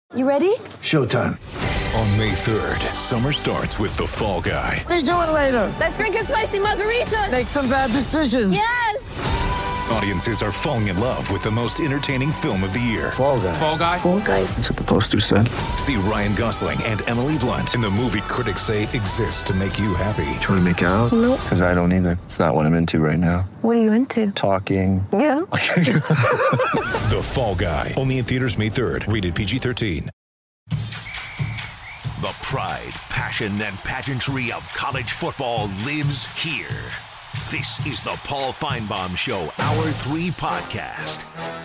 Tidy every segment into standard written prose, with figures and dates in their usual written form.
You ready? Showtime. On May 3rd, summer starts with The Fall Guy. Let's do it later. Let's drink a spicy margarita. Make some bad decisions. Yes! Audiences are falling in love with the most entertaining film of the year. Fall Guy. Fall Guy? Fall guy. That's what the poster said. See Ryan Gosling and Emily Blunt in the movie critics say exists to make you happy. Trying to make it out? Nope. Because I don't either. It's not what I'm into right now. What are you into? Talking. Yeah. The Fall Guy. Only in theaters May 3rd. Rated PG-13. The pride, passion, and pageantry of college football lives here. This is the Paul Feinbaum Show, Hour 3 podcast.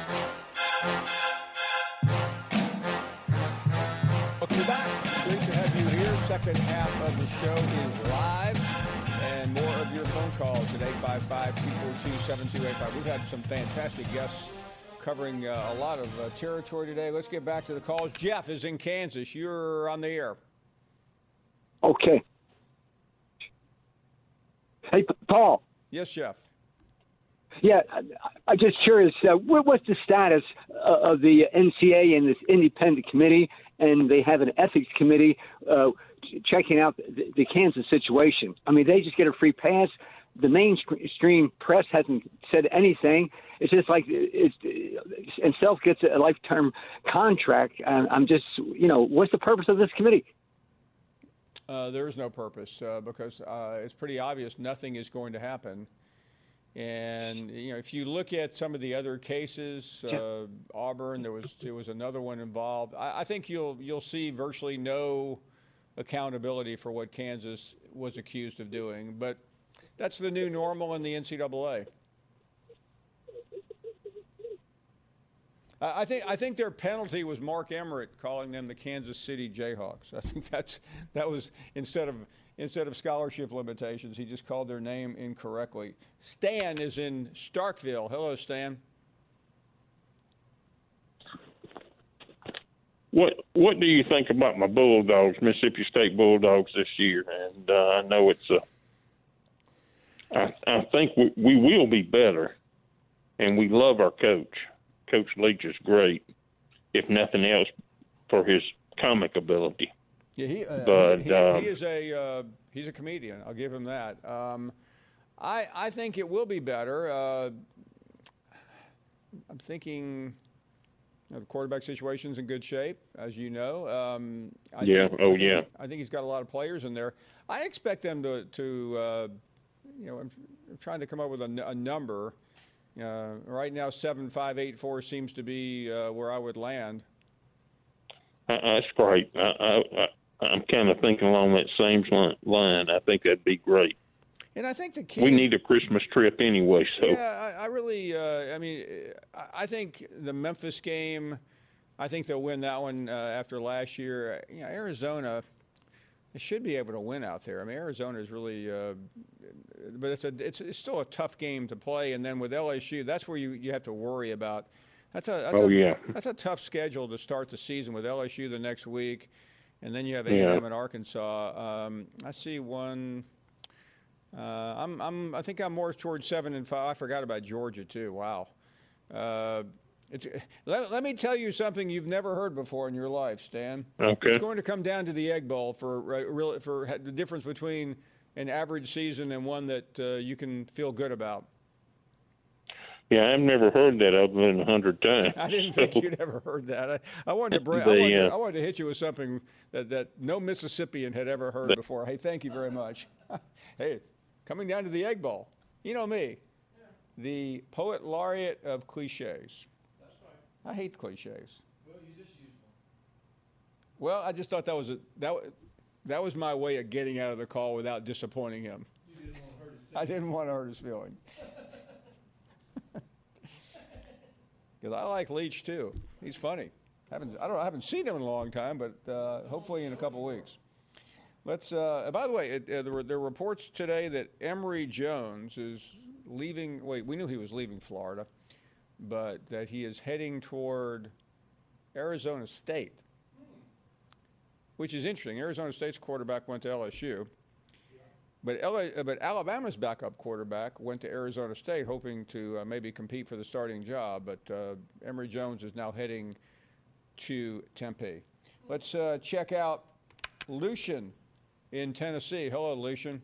Welcome back. Great to have you here. Second half of the show is live. And more of your phone calls at 855-242-7285. We've had some fantastic guests covering a lot of territory today. Let's get back to the calls. Jeff is in Kansas. You're on the air. Okay. Hey, Paul. Yes, Jeff. Yeah, I'm just curious. What's the status of the NCAA and this independent committee? And they have an ethics committee checking out the Kansas situation. I mean, they just get a free pass. The mainstream press hasn't said anything. It's just like and Self gets a lifetime contract. I'm just, what's the purpose of this committee? There is no purpose because it's pretty obvious nothing is going to happen. And if you look at some of the other cases, Auburn, there was another one involved. I think you'll see virtually no accountability for what Kansas was accused of doing. But that's the new normal in the NCAA. I think their penalty was Mark Emmert calling them the Kansas City Jayhawks. I think that was instead of scholarship limitations, he just called their name incorrectly. Stan is in Starkville. Hello, Stan. What do you think about my Bulldogs, Mississippi State Bulldogs this year? And I know I think we will be better, and we love our coach. Coach Leach is great, if nothing else, for his comic ability. Yeah, he's a comedian. I'll give him that. I think it will be better. I'm thinking the quarterback situation's in good shape, as you know. I think he's got a lot of players in there. I expect them to I'm trying to come up with a number. Right now, 7.584 seems to be where I would land. That's great. I'm kind of thinking along that same line. I think that'd be great. And I think the key. We need a Christmas trip anyway. So yeah, I really. I think the Memphis game. I think they'll win that one after last year. Arizona. They should be able to win out there. I mean, Arizona is really, but it's still a tough game to play. And then with LSU, that's where you have to worry about. That's a tough schedule to start the season with LSU the next week, and then you have A&M and Arkansas. I see one. I think I'm more towards 7-5. I forgot about Georgia too. Wow. Let me tell you something you've never heard before in your life, Stan. Okay. It's going to come down to the Egg Bowl for the difference between an average season and one that you can feel good about. Yeah, I've never heard that other than 100 times. I didn't think you'd ever heard that. I wanted to I wanted to hit you with something that no Mississippian had ever heard before. Hey, thank you very much. Hey, coming down to the Egg Bowl. You know me, the poet laureate of cliches. I hate cliches. Well, you just used one. Well, I just thought that was my way of getting out of the call without disappointing him. You didn't want to hurt his feelings. I didn't want to hurt his feelings. Because I like Leach too. He's funny. I haven't seen him in a long time, but hopefully in a couple weeks. Let's. By the way, there were reports today that Emory Jones is leaving. Wait, we knew he was leaving Florida, but that he is heading toward Arizona State, which is interesting. Arizona State's quarterback went to LSU, but Alabama's backup quarterback went to Arizona State, hoping to maybe compete for the starting job. But Emory Jones is now heading to Tempe. Let's check out Lucian in Tennessee. Hello, Lucian.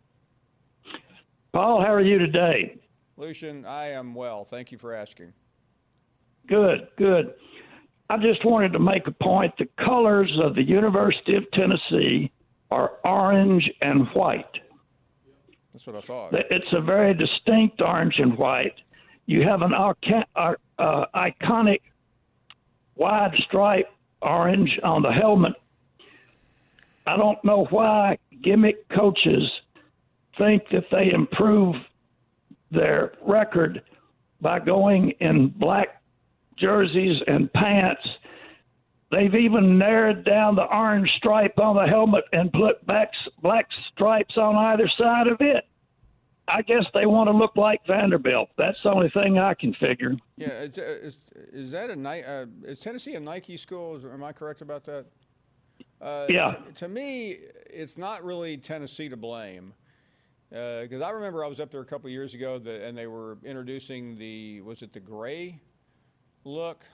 Paul, how are you today? Lucian, I am well. Thank you for asking. Good, good. I just wanted to make a point. The colors of the University of Tennessee are orange and white. That's what I thought. It's a very distinct orange and white. You have an iconic wide stripe orange on the helmet. I don't know why gimmick coaches think that they improve their record by going in black jerseys and pants. They've even narrowed down the orange stripe on the helmet and put black stripes on either side of it. I guess they want to look like Vanderbilt. That's the only thing I can figure. Yeah, is that is Tennessee a Nike school? Am I correct about that? Yeah. To me, it's not really Tennessee to blame. Because I remember I was up there a couple of years ago, and they were introducing the gray look?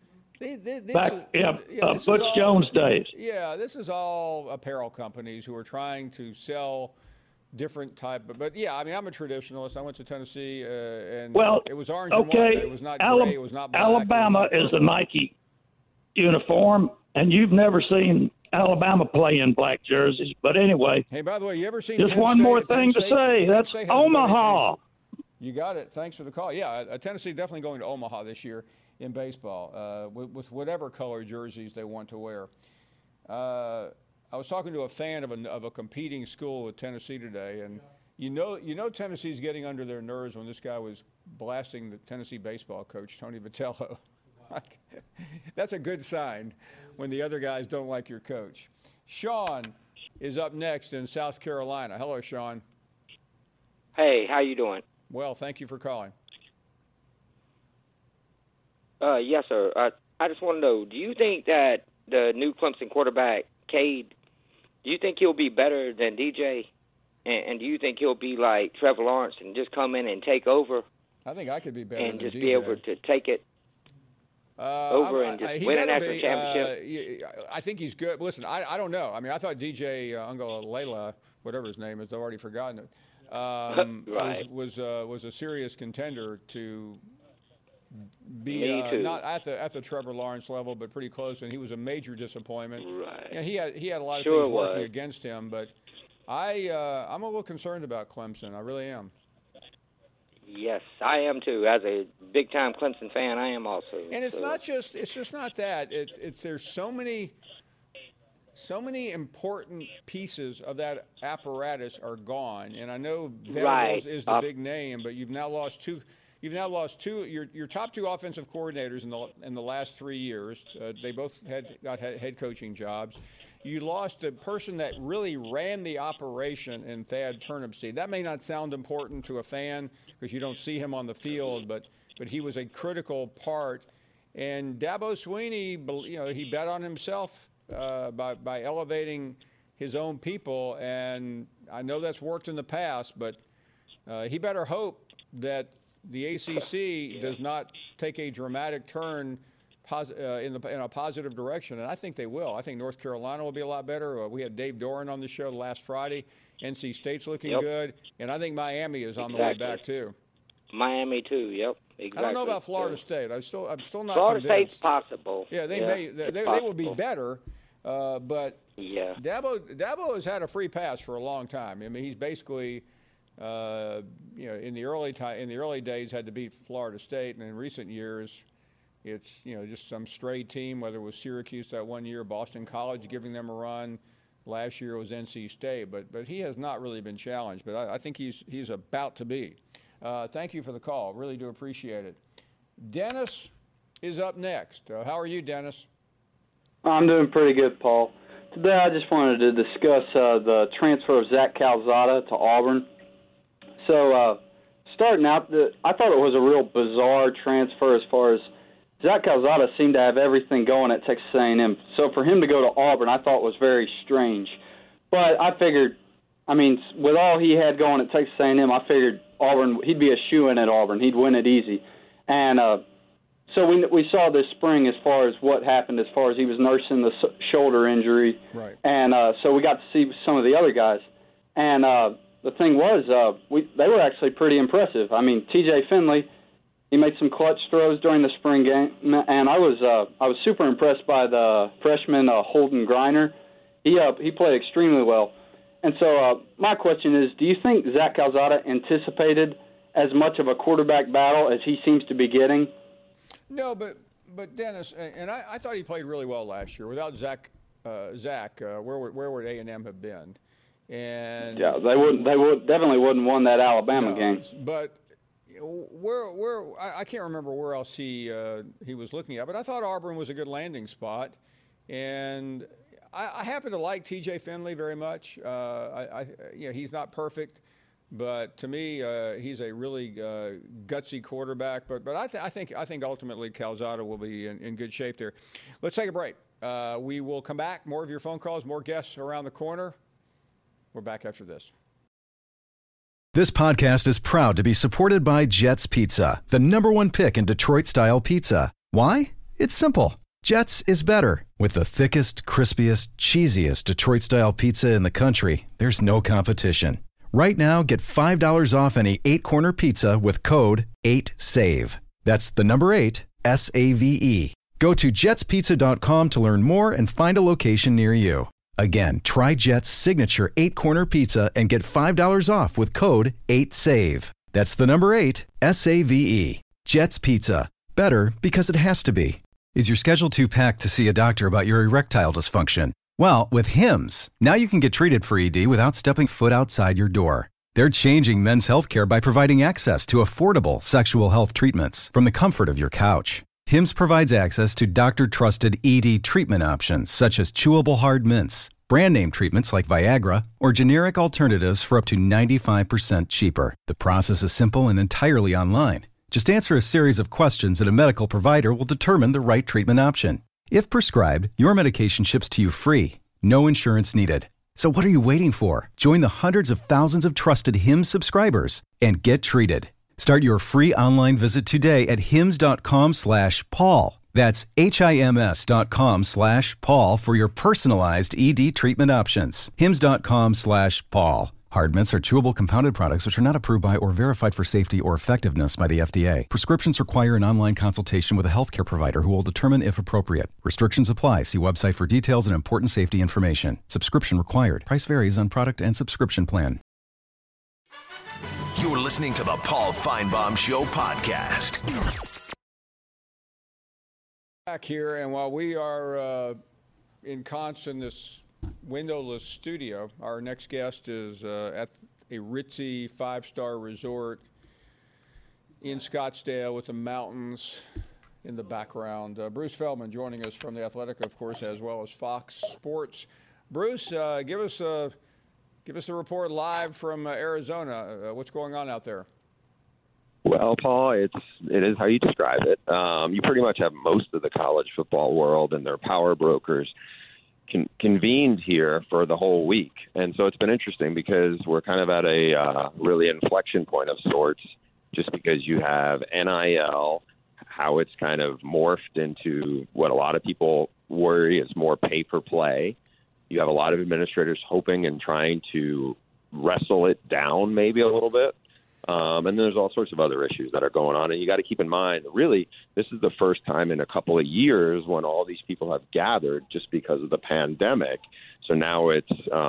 Butch Jones days. Yeah, this is all apparel companies who are trying to sell different type. But yeah, I mean, I'm a traditionalist. I went to Tennessee, and it was orange and white. It was not gray. It was not black. Alabama is a Nike uniform, and you've never seen Alabama play in black jerseys. But anyway. Hey, by the way, you ever seen? Just one more thing to say. That's Omaha. You got it. Thanks for the call. Yeah, Tennessee definitely going to Omaha this year in baseball with whatever color jerseys they want to wear. I was talking to a fan of a competing school with Tennessee today, and you know Tennessee's getting under their nerves when this guy was blasting the Tennessee baseball coach, Tony Vitello. That's a good sign when the other guys don't like your coach. Sean is up next in South Carolina. Hello, Sean. Hey, how you doing? Well, thank you for calling. Yes, sir. I just want to know, do you think that the new Clemson quarterback, Cade, do you think he'll be better than DJ? And do you think he'll be like Trevor Lawrence and just come in and take over? I think I could be better and than just DJ. be able to take it over and just win a national championship? I think he's good. Listen, I don't know. I mean, I thought DJ Uiagalelei, whatever his name is, I've already forgotten it, right. was a serious contender to be not at the Trevor Lawrence level, but pretty close. And he was a major disappointment. Right. Yeah, he had a lot of things working against him, but I'm a little concerned about Clemson. I really am. Yes, I am too. As a big-time Clemson fan, I am also. And it's just not that. There's so many important pieces of that apparatus are gone. And I know Venables is the big name, but you've now lost two. You've now lost your top two offensive coordinators in the last 3 years. They both got head coaching jobs. You lost a person that really ran the operation in Thad Turnipseed. That may not sound important to a fan because you don't see him on the field, but he was a critical part. And Dabo Swinney, he bet on himself by elevating his own people. And I know that's worked in the past, but he better hope that the ACC does not take a dramatic turn in a positive direction, and I think they will. I think North Carolina will be a lot better. We had Dave Doran on the show last Friday. NC State's looking good, and I think Miami is on the way back too. Miami too. Yep. Exactly. I don't know about Florida State. I'm still not Florida convinced. State's possible. Yeah, they will be better, but yeah. Dabo has had a free pass for a long time. I mean, he's basically. In the early days had to beat Florida State, and in recent years, it's just some stray team. Whether it was Syracuse that one year, Boston College giving them a run. Last year it was NC State, but he has not really been challenged. But I think he's about to be. Thank you for the call. Really do appreciate it. Dennis is up next. How are you, Dennis? I'm doing pretty good, Paul. Today I just wanted to discuss the transfer of Zach Calzada to Auburn. So, starting out, I thought it was a real bizarre transfer as far as Zach Calzada seemed to have everything going at Texas A&M. So for him to go to Auburn, I thought was very strange. But I figured, with all he had going at Texas A&M, I figured Auburn, he'd be a shoo-in at Auburn. He'd win it easy. And So we saw this spring as far as what happened as far as he was nursing the shoulder injury. Right. And so we got to see some of the other guys. And the thing was, they were actually pretty impressive. I mean, T.J. Finley, he made some clutch throws during the spring game, and I was super impressed by the freshman Holden Griner. He played extremely well. And so my question is, do you think Zach Calzada anticipated as much of a quarterback battle as he seems to be getting? No, but Dennis, and I thought he played really well last year. Without Zach, where would A&M have been? And yeah, they definitely wouldn't won that Alabama game. But I can't remember where else he was looking at. But I thought Auburn was a good landing spot, and I happen to like T.J. Finley very much. He's not perfect, but to me, he's a really gutsy quarterback. But I think ultimately Calzada will be in good shape there. Let's take a break. We will come back. More of your phone calls, more guests around the corner. We're back after this. This podcast is proud to be supported by Jets Pizza, the #1 pick in Detroit-style pizza. Why? It's simple. Jets is better. With the thickest, crispiest, cheesiest Detroit-style pizza in the country, there's no competition. Right now, get $5 off any 8-corner pizza with code 8SAVE. That's the number 8, S-A-V-E. Go to jetspizza.com to learn more and find a location near you. Again, try Jet's signature 8-corner pizza and get $5 off with code 8SAVE. That's the number 8, S-A-V-E. Jet's Pizza. Better because it has to be. Is your schedule too packed to see a doctor about your erectile dysfunction? Well, with Hims, now you can get treated for ED without stepping foot outside your door. They're changing men's healthcare by providing access to affordable sexual health treatments from the comfort of your couch. Hims provides access to doctor-trusted ED treatment options such as chewable hard mints, brand name treatments like Viagra, or generic alternatives for up to 95% cheaper. The process is simple and entirely online. Just answer a series of questions and a medical provider will determine the right treatment option. If prescribed, your medication ships to you free, no insurance needed. So what are you waiting for? Join the hundreds of thousands of trusted Hims subscribers and get treated. Start your free online visit today at hims.com/Paul. That's HIMS.com/Paul for your personalized ED treatment options. hims.com/Paul. Hard mints are chewable compounded products which are not approved by or verified for safety or effectiveness by the FDA. Prescriptions require an online consultation with a healthcare provider who will determine if appropriate. Restrictions apply. See website for details and important safety information. Subscription required. Price varies on product and subscription plan. You're listening to the Paul Feinbaum Show podcast. Back here, and while we are ensconced in this windowless studio, our next guest is at a ritzy 5-star resort in Scottsdale with the mountains in the background. Bruce Feldman joining us from The Athletic, of course, as well as Fox Sports. Bruce, give us a report live from Arizona. What's going on out there? Well, Paul, it is how you describe it. You pretty much have most of the college football world and their power brokers convened here for the whole week. And so it's been interesting because we're kind of at a really inflection point of sorts, just because you have NIL, how it's kind of morphed into what a lot of people worry is more pay-for-play. You have a lot of administrators hoping and trying to wrestle it down maybe a little bit. And then there's all sorts of other issues that are going on. And you got to keep in mind, really, this is the first time in a couple of years when all these people have gathered just because of the pandemic. So now it's,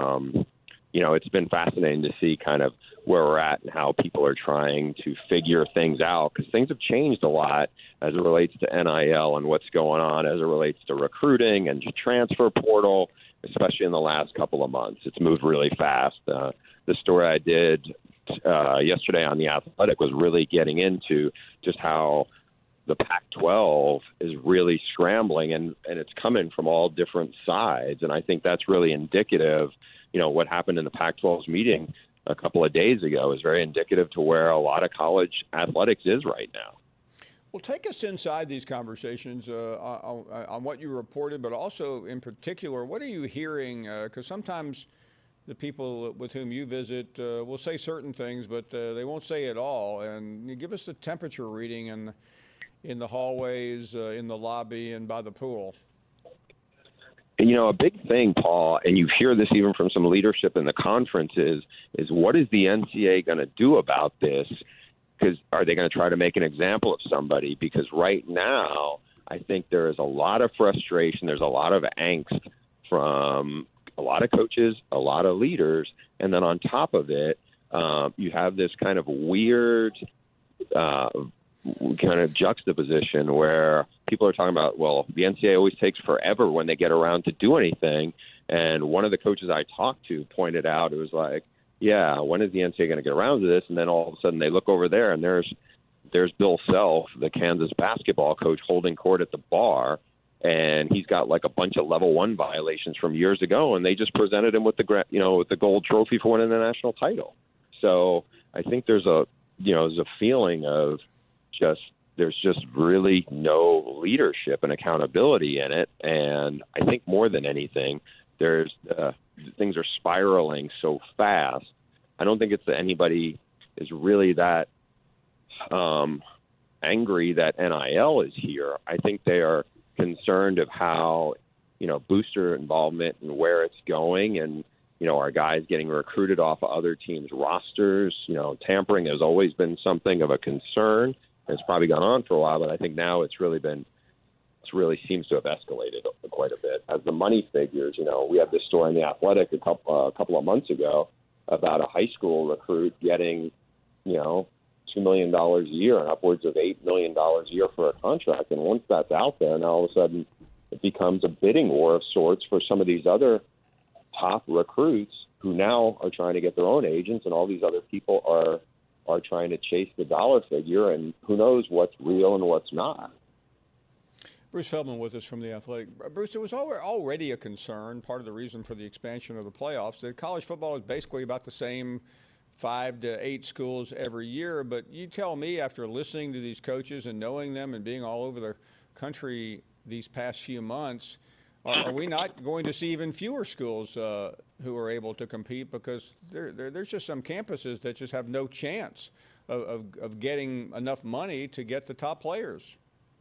it's been fascinating to see kind of where we're at and how people are trying to figure things out, because things have changed a lot as it relates to NIL and what's going on as it relates to recruiting and transfer portal, especially in the last couple of months. It's moved really fast. The story I did yesterday on The Athletic was really getting into just how the Pac-12 is really scrambling, and it's coming from all different sides. And I think that's really indicative. What happened in the Pac-12's meeting a couple of days ago is very indicative to where a lot of college athletics is right now. Well, take us inside these conversations on what you reported, but also in particular, what are you hearing? Because sometimes the people with whom you visit will say certain things, but they won't say it all. And you give us the temperature reading in the hallways, in the lobby, and by the pool. And, a big thing, Paul, and you hear this even from some leadership in the conference is what is the NCAA going to do about this? Because are they going to try to make an example of somebody? Because right now, I think there is a lot of frustration. There's a lot of angst from a lot of coaches, a lot of leaders. And then on top of it, you have this kind of weird kind of juxtaposition where people are talking about, well, the NCAA always takes forever when they get around to do anything. And one of the coaches I talked to pointed out, it was like, yeah, when is the NCAA going to get around to this? And then all of a sudden they look over there and there's Bill Self, the Kansas basketball coach, holding court at the bar. And he's got like a bunch of level 1 violations from years ago. And they just presented him with the gold trophy for winning the national title. So I think there's a feeling of there's just really no leadership and accountability in it. And I think more than anything, things are spiraling so fast. I don't think it's that anybody is really that angry that NIL is here. I think they are concerned of how, booster involvement and where it's going. And, our guys getting recruited off of other teams' rosters. Tampering has always been something of a concern. It's probably gone on for a while, but I think now it really seems to have escalated quite a bit. As the money figures, we had this story in The Athletic a couple of months ago about a high school recruit getting, $2 million a year and upwards of $8 million a year for a contract. And once that's out there, now all of a sudden it becomes a bidding war of sorts for some of these other top recruits who now are trying to get their own agents, and all these other people are trying to chase the dollar figure, and who knows what's real and what's not. Bruce Feldman with us from The Athletic. Bruce, there was already a concern, part of the reason for the expansion of the playoffs, that college football is basically about the same 5 to 8 schools every year. But you tell me, after listening to these coaches and knowing them and being all over the country these past few months, are we not going to see even fewer schools who are able to compete, because there's just some campuses that just have no chance of getting enough money to get the top players?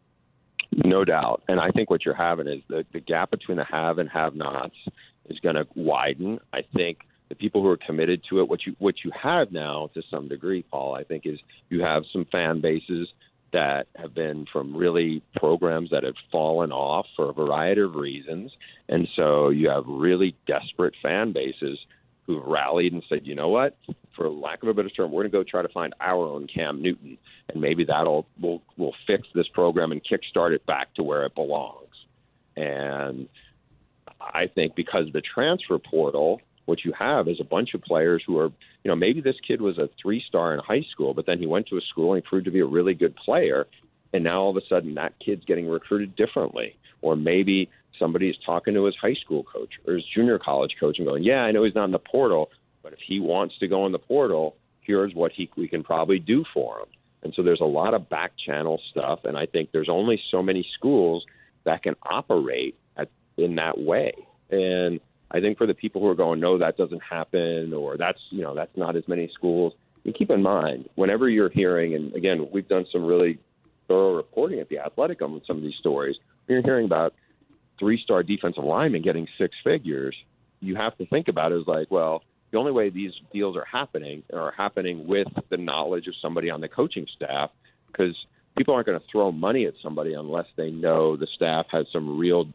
No doubt. And I think what you're having is the gap between the have and have-nots is going to widen. I think the people who are committed to it, what you have now to some degree, Paul, I think is you have some fan bases that have been from really programs that have fallen off for a variety of reasons. And so you have really desperate fan bases who've rallied and said, you know what, for lack of a better term, we're going to go try to find our own Cam Newton. And maybe we'll fix this program and kickstart it back to where it belongs. And I think because of the transfer portal, what you have is a bunch of players who are, maybe this kid was a 3-star in high school, but then he went to a school and he proved to be a really good player. And now all of a sudden that kid's getting recruited differently. Or maybe somebody's talking to his high school coach or his junior college coach and going, yeah, I know he's not in the portal, but if he wants to go in the portal, here's what we can probably do for him. And so there's a lot of back channel stuff. And I think there's only so many schools that can operate in that way. And I think for the people who are going, no, that doesn't happen, or that's not as many schools, you keep in mind, whenever you're hearing, and again, we've done some really thorough reporting at The Athletic on some of these stories, when you're hearing about 3-star defensive linemen getting 6 figures, you have to think about it as like, well, the only way these deals are happening with the knowledge of somebody on the coaching staff, because people aren't going to throw money at somebody unless they know the staff has some real,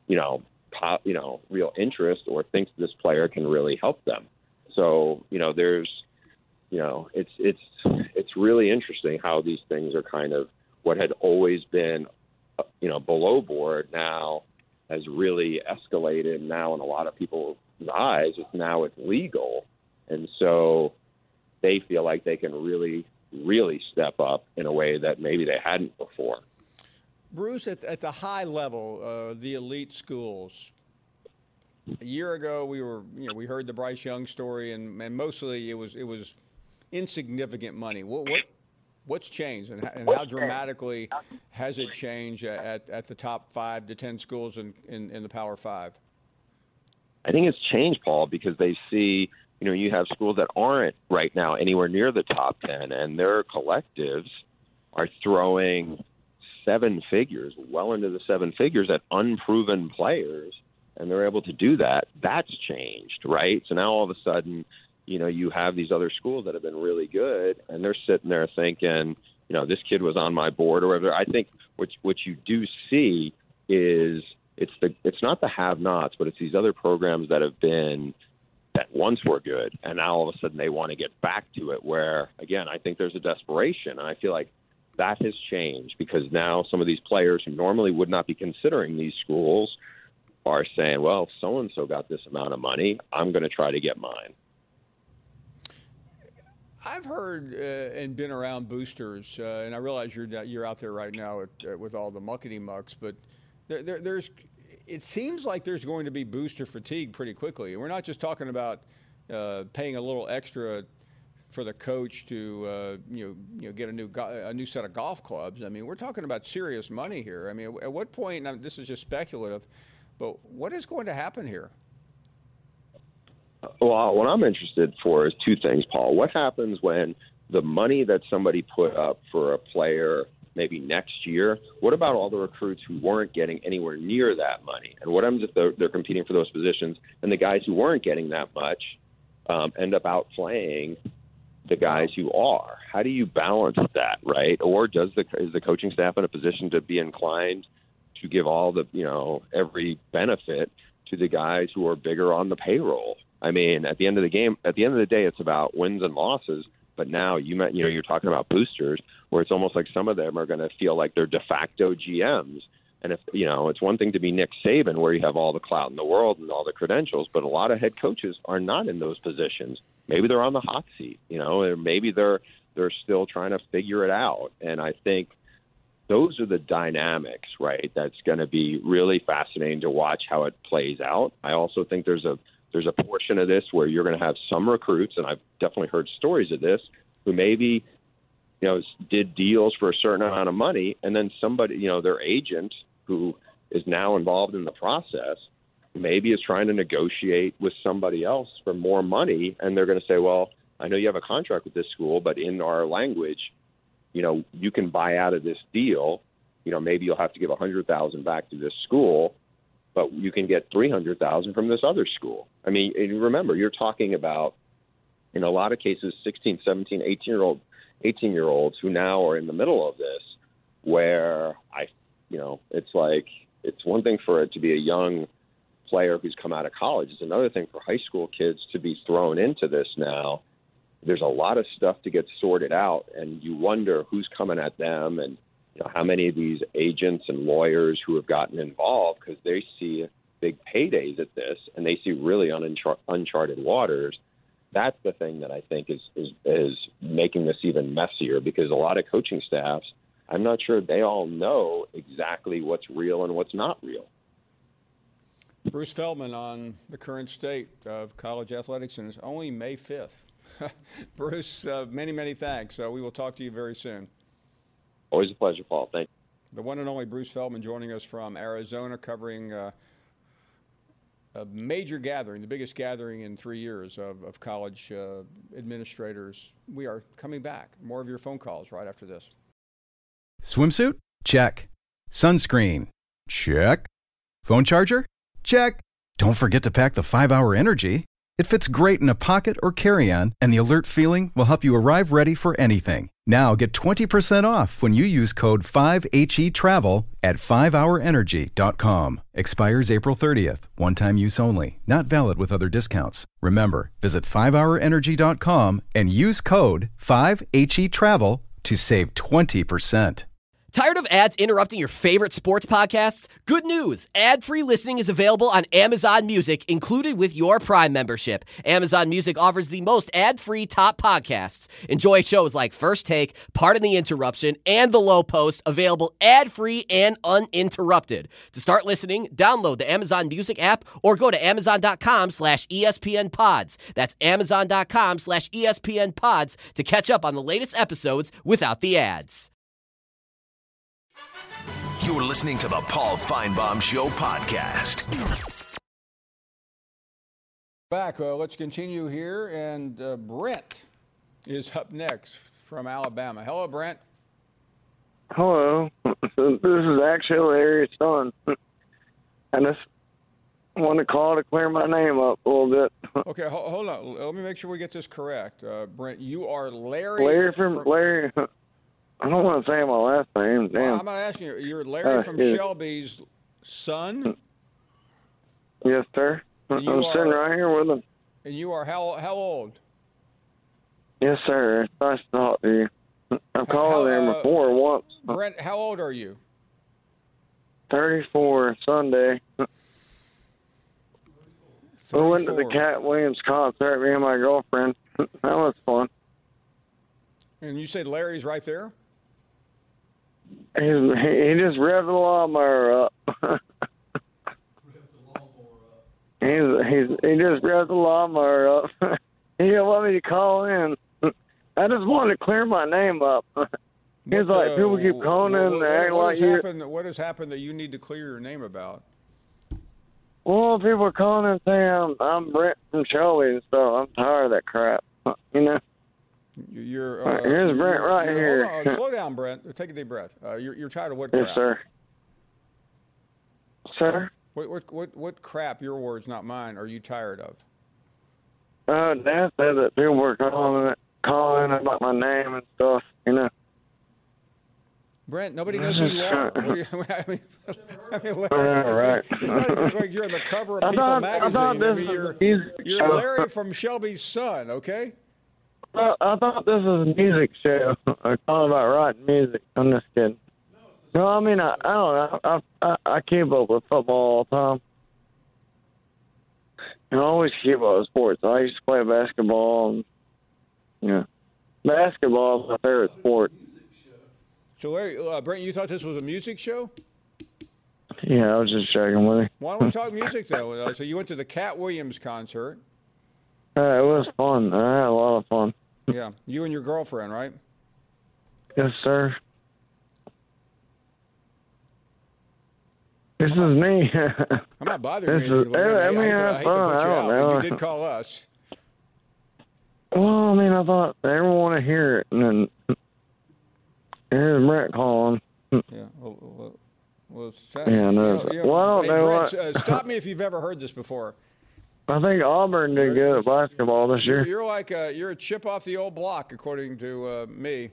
real interest or thinks this player can really help them. So, it's really interesting how these things are kind of what had always been, below board now has really escalated. Now in a lot of people's eyes, it's legal. And so they feel like they can really, really step up in a way that maybe they hadn't before. Bruce, at the high level, the elite schools, a year ago we heard the Bryce Young story, and mostly it was insignificant money. What's changed, and how dramatically has it changed at the top 5 to 10 schools in the Power 5? I think it's changed, Paul, because they see, you have schools that aren't right now anywhere near the top 10, and their collectives are throwing 7 figures, well into the 7 figures at unproven players, and they're able to do that. That's changed, right? So now all of a sudden, you have these other schools that have been really good, and they're sitting there thinking, this kid was on my board or whatever. I think what you do see is it's not the have-nots, but it's these other programs that once were good, and now all of a sudden they want to get back to it, where, again, I think there's a desperation, and I feel like that has changed because now some of these players who normally would not be considering these schools are saying, well, so-and-so got this amount of money, I'm going to try to get mine. I've heard and been around boosters, and I realize you're out there right now with all the muckety-mucks, but there's it seems like there's going to be booster fatigue pretty quickly. And we're not just talking about paying a little extra for the coach to get a new set of golf clubs. I mean, we're talking about serious money here. I mean, at what point? Now, this is just speculative, but what is going to happen here? Well, what I'm interested for is 2 things, Paul. What happens when the money that somebody put up for a player maybe next year, what about all the recruits who weren't getting anywhere near that money? And what happens if they're competing for those positions and the guys who weren't getting that much end up outplaying the guys who are? How do you balance that, right? Or is the coaching staff in a position to be inclined to give all the, every benefit to the guys who are bigger on the payroll? I mean, at the end of the day, it's about wins and losses. But now you're talking about boosters, where it's almost like some of them are going to feel like they're de facto GMs. And if it's one thing to be Nick Saban, where you have all the clout in the world and all the credentials, but a lot of head coaches are not in those positions. Maybe they're on the hot seat, or maybe they're still trying to figure it out. And I think those are the dynamics, right? That's going to be really fascinating to watch how it plays out. I also think there's a portion of this where you're going to have some recruits, and I've definitely heard stories of this, who maybe, did deals for a certain amount of money, and then somebody, their agent who is now involved in the process, maybe is trying to negotiate with somebody else for more money, and they're going to say, well, I know you have a contract with this school, but in our language, you can buy out of this deal. Maybe you'll have to give $100,000 back to this school, but you can get $300,000 from this other school. I mean, and remember, you're talking about, in a lot of cases, 16, 17, 18-year-olds who now are in the middle of this, where it's like, it's one thing for it to be a young player who's come out of college. It's another thing for high school kids to be thrown into this now. There's a lot of stuff to get sorted out, and you wonder who's coming at them and how many of these agents and lawyers who have gotten involved because they see big paydays at this and they see really uncharted waters. That's the thing that I think is making this even messier, because a lot of coaching staffs, I'm not sure they all know exactly what's real and what's not real. Bruce Feldman on the current state of college athletics, and it's only May 5th. Bruce, many, many thanks. We will talk to you very soon. Always a pleasure, Paul. Thank you. The one and only Bruce Feldman joining us from Arizona, covering a major gathering, the biggest gathering in 3 years of college administrators. We are coming back. More of your phone calls right after this. Swimsuit? Check. Sunscreen? Check. Phone charger? Check. Don't forget to pack the 5-Hour Energy. It fits great in a pocket or carry-on, and the alert feeling will help you arrive ready for anything. Now get 20% off when you use code 5HETRAVEL at 5hourenergy.com. Expires April 30th. One-time use only. Not valid with other discounts. Remember, visit 5hourenergy.com and use code 5HETRAVEL to save 20%. Tired of ads interrupting your favorite sports podcasts? Good news! Ad-free listening is available on Amazon Music, included with your Prime membership. Amazon Music offers the most ad-free top podcasts. Enjoy shows like First Take, Pardon the Interruption, and The Low Post, available ad-free and uninterrupted. To start listening, download the Amazon Music app or go to amazon.com/ESPN Pods. That's amazon.com/ESPN Pods to catch up on the latest episodes without the ads. You're listening to the Paul Feinbaum Show podcast. Back, let's continue here, and Brent is up next from Alabama. Hello, Brent. Hello. This is actually Larry's son. I just want to call to clear my name up a little bit. Okay, hold on. Let me make sure we get this correct. Brent, you are Larry. Larry. I don't want to say my last name. Damn. Well, I'm not asking you. You're Larry from yeah. Shelby's son? Yes, sir. I'm sitting right here with him. And you are how old? Yes, sir. It's nice to talk to you. I've called him before once. Brent, how old are you? 34 Sunday. 34. We went to the Cat Williams concert, me and my girlfriend. That was fun. And you said Larry's right there? He just revved the lawnmower up. He just revved the lawnmower up. He didn't want me to call in. I just wanted to clear my name up. He's like, people keep calling in and acting like you. What has happened that you need to clear your name about? Well, people are calling and saying I'm Brent from Shelby and stuff. I'm tired of that crap. You know? Here's Brent right here. Hold on, slow down, Brent. Take a deep breath. You're tired of what crap? Yes, sir. Sir? What crap, your words, not mine, are you tired of? Dad said that people were calling about my name and stuff, you know. Brent, nobody knows who you are. Right. It's not like you're on the cover of People magazine. You're Larry from Shelby's son, okay? Well, I thought this was a music show. I thought about writing music. I'm just kidding. No, I mean, I don't know. I keep up with football all the time. And I always keep up with sports. I used to play basketball. And, yeah. Basketball is my favorite sport. So, Larry, Brent, you thought this was a music show? Yeah, I was just checking with you. Why don't we talk music, though? So you went to the Cat Williams concert. It was fun. I had a lot of fun. Yeah. You and your girlfriend, right? Yes, sir. This is me. I'm not bothering you. I hate to put you out, but you did call us. Well, I mean, I thought everyone want to hear it, and then here's Brent calling. Yeah. I don't know. Stop me if you've ever heard this before. I think Auburn did good at basketball this year. You're like you're a chip off the old block, according to me.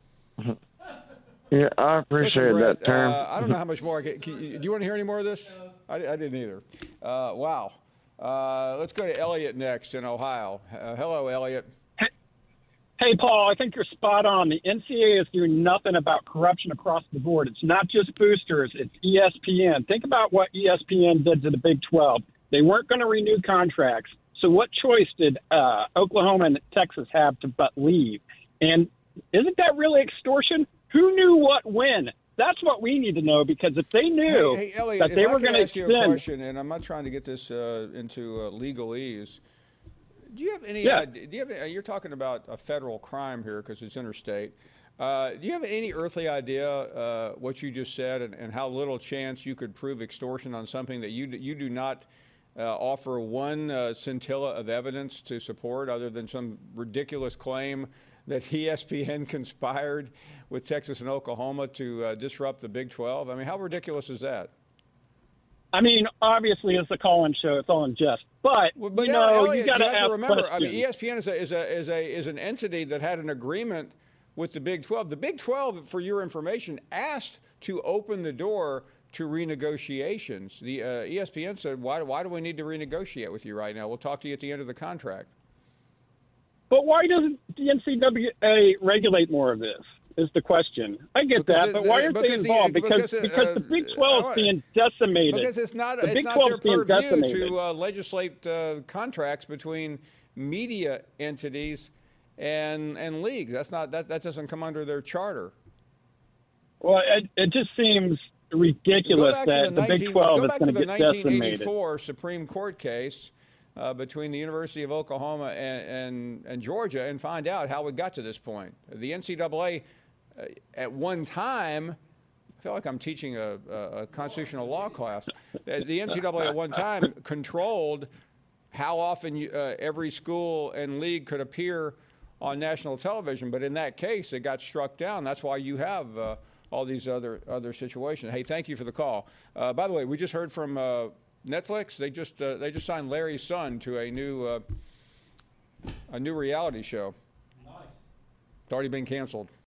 Yeah, I appreciate that term. I don't know how much more. Do you want to hear any more of this? I didn't either. Wow. Let's go to Elliot next in Ohio. Hello, Elliot. Hey, Paul, I think you're spot on. The NCAA is doing nothing about corruption across the board. It's not just boosters. It's ESPN. Think about what ESPN did to the Big 12. They weren't going to renew contracts. So what choice did Oklahoma and Texas have to but leave? And isn't that really extortion? Who knew what when? That's what we need to know, because if they knew hey, Elliot, that they were going to ask you a question, and I'm not trying to get this into legalese. Do you have any idea? You're talking about a federal crime here because it's interstate. Do you have any earthly idea what you just said and how little chance you could prove extortion on something that you do not offer one scintilla of evidence to support, other than some ridiculous claim that ESPN conspired with Texas and Oklahoma to disrupt the Big 12? I mean, how ridiculous is that? I mean, obviously, it's a call-in show. It's all in jest. But you know, Elliot, you got to have to remember. questions. I mean, ESPN is an entity that had an agreement with the Big 12. The Big 12, for your information, asked to open the door to renegotiations. The ESPN said, "Why do we need to renegotiate with you right now? We'll talk to you at the end of the contract." But why doesn't the NCAA regulate more of this? Is the question. I get that, but why aren't they involved? Because the Big 12 is being decimated. Because it's not their purview to legislate contracts between media entities and leagues. That doesn't come under their charter. Well, it just seems ridiculous that the Big 12 is going to get decimated. Go back to the 1984 Supreme Court case between the University of Oklahoma and Georgia and find out how we got to this point. The NCAA, at one time, I feel like I'm teaching a constitutional law class. The NCAA at one time controlled how often every school and league could appear on national television. But in that case, it got struck down. That's why you have all these other situations. Hey, thank you for the call. By the way, we just heard from Netflix. They just signed Larry's son to a new reality show. Nice. It's already been canceled.